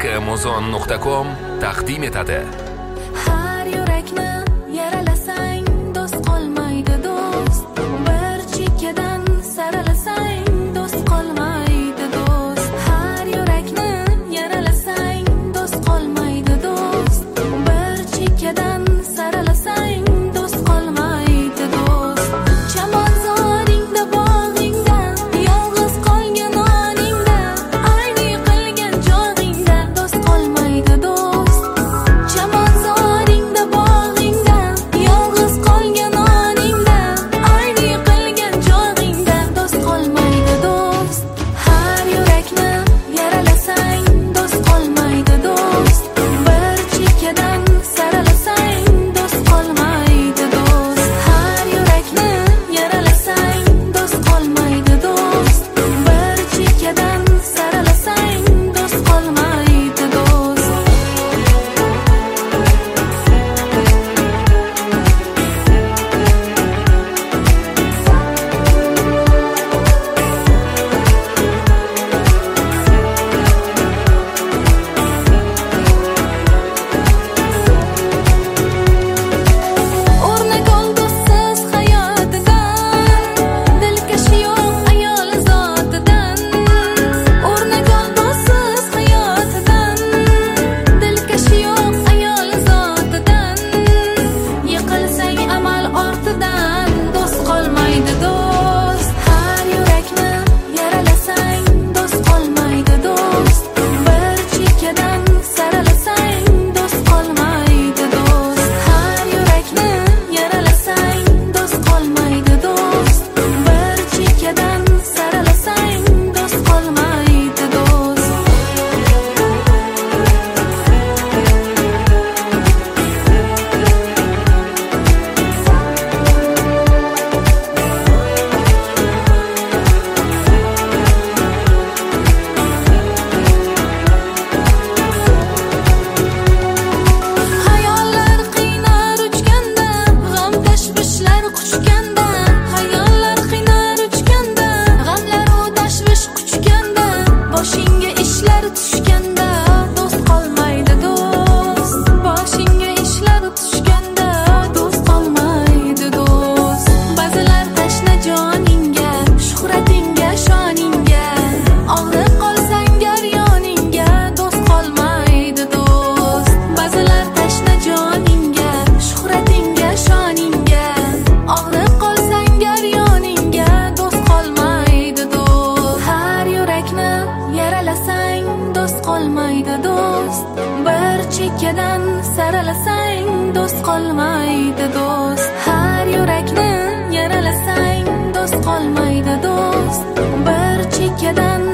Amazon.com taqdim etadi. Har yurakni yaralasang do'st qolmaydi do'st. Bir chekkadan saralasang do'st qolmaydi do'st. Har yurakni yaralasang do'st qolmaydi do'st. Bir chekkadan saralasang do'st qolmaydi do'st. Chamonzoringda bog'ingda yolg'iz qolgan oningda ayni qilgan joyingda do'st qolmaydi do'st. Chamonzoringda bog'ingda yolg'iz qolgan oningda ayni qilgan joyingda do'st qolmaydi do'st. Har yurakni yaralasang do'st qolmaydi do'st. Bir chekkadan saralasang do'st qolmaydi do'st. Har yurakni yaralasang do'st qolmaydi do'st. Bir chekkadan saralasang do'st qolmaydi do'st. O'rnak ol do'stsiz hayotidan, dilkashi yo'q ayol zotidan. O'rnak ol do'stsiz hayotidan, dilkashi yo'q ayol zotidan. Yiqilsang amal ortidan do'st qolmaydi do'st. Har yurakni yaralasang do'st qolmaydi do'st. Bir chekkadan saralasang do'st qolmaydi do'st. Har yurakni yaralasang do'st qolmaydi do'st. Bir chekkadan saralasang do'st qolmaydi do'st. Hayollar qiynar uchganda, g'am tashvishlar quchganda. Hayollar qiynar uchganda, g'amlar u tashvish quchganda. Boshingga ishlar tushganda do'st qolmaydi do'st. Boshingga ishlar tushganda do'st qolmaydi do'st. Ba'zilar tashna joningga, shuhratingga, shoningga. Og'rib qolsang garyoningga do'st qolmaydi do'st. Ba'zilar tashna joningga, shuhratingga, shoningga. Og'rib qolsang garyoningga do'st qolmaydi do'st. Har yurakni yaralasang do'st qolmaydi do'st. Bir chekkadan saralasang do'st qolmaydi do'st. Har yurakni yaralasang do'st qolmaydi do'st. Bir chekkadan